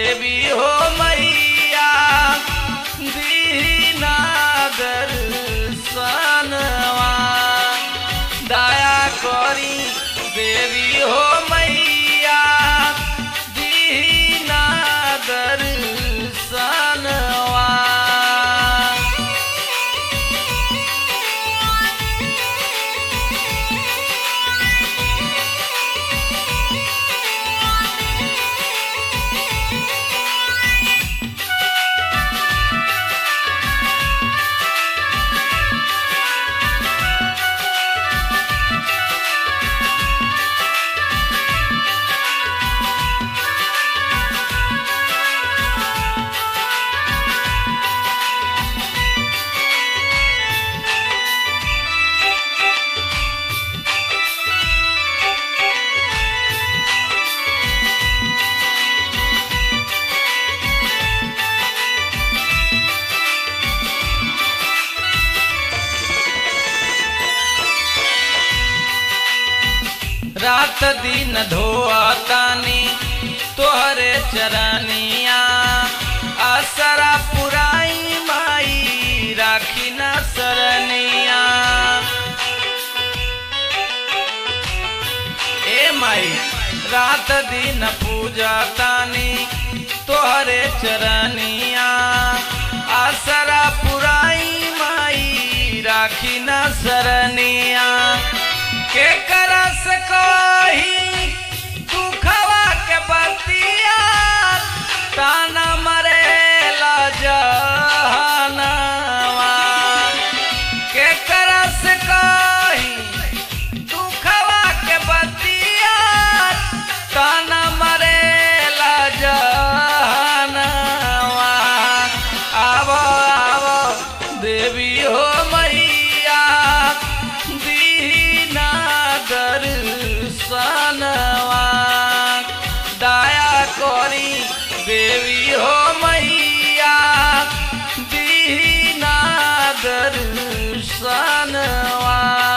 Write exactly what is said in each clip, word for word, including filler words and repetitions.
देवी हो मैया दीना दर्शनवा दया करी देवी हो मैया दीना दर्शनवा। रात दिन धोतानी तोहरे चरनिया असरा पुराई माई राखी न सरनिया। ए माई रात दिन पूजा तानी तोहरे चरनिया असरा पुराई माई राखी न सरनिया। के करस कही दुखवा के बतिया ताना मरेला जहनवा। के करस कही दुखवा के बतिया ताना मरेला जहनवा। आवो आवो देवी हो मैया दीना दर्शनवा दया करी देवी हो मैया दीना दर्शनवा।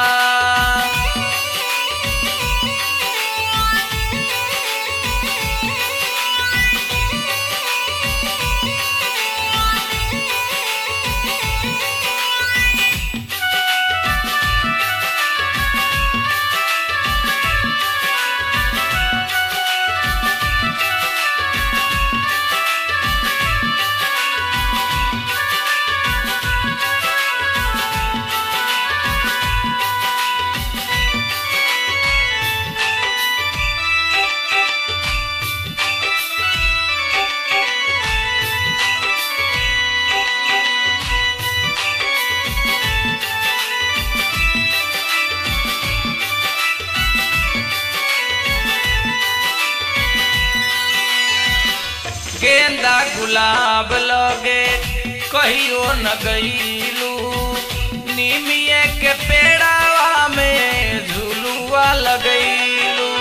गेंदा गुलाब लगे कहियो न गईलू निमिये के पेड़ावा में झुलुआ लगैलू।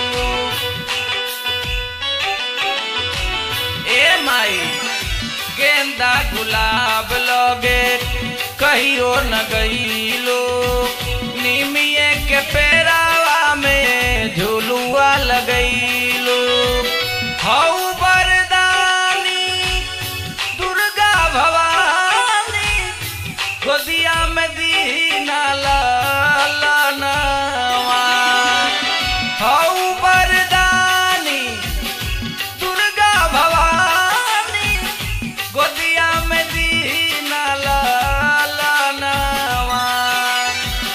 ए माई गेंदा गुलाब लगे कहियो न गईलू निमिये के पेड़ावा में झुलुआ लगैलू। हऊ भवानी गोदिया में दीना लालनवा। हऊ बरदानी दुर्गा भवानी गोदिया में दीना लालनवा।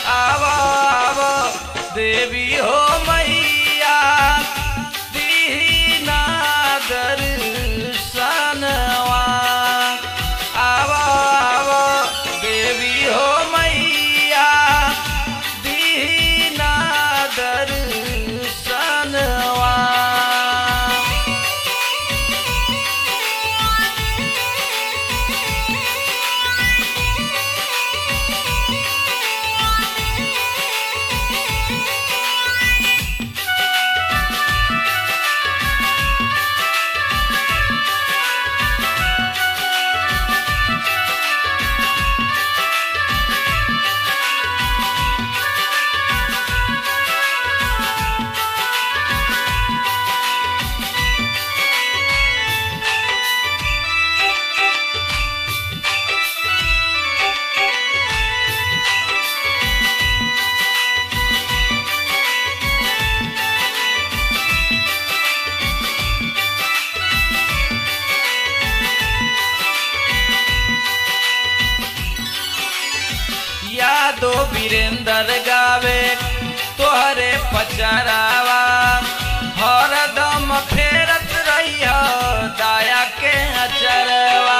वीरेंद्र गावे तोहरे पचरावा हरदम फेरत रहिया दाया के अचरवा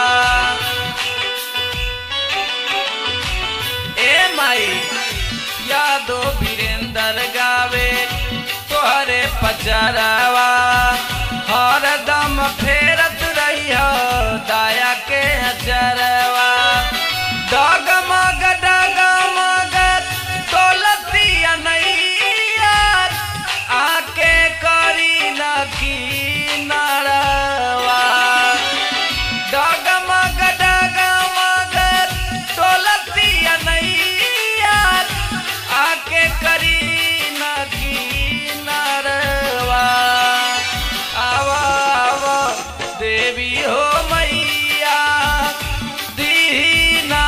ए माई यादो वीरेंद्र गावे तोहरे पचरावा हरदम फेरत रहिया दाया के अचरवा डगमग डगमग दौलतिया नैया आके करी नकी नरवा डगमग डगमग दौलतिया नैया आके करी नकी नरवा आवा आवा देवी हो मैया दीना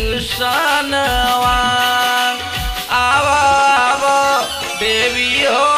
दर्शनवा आवा आवा देवी हो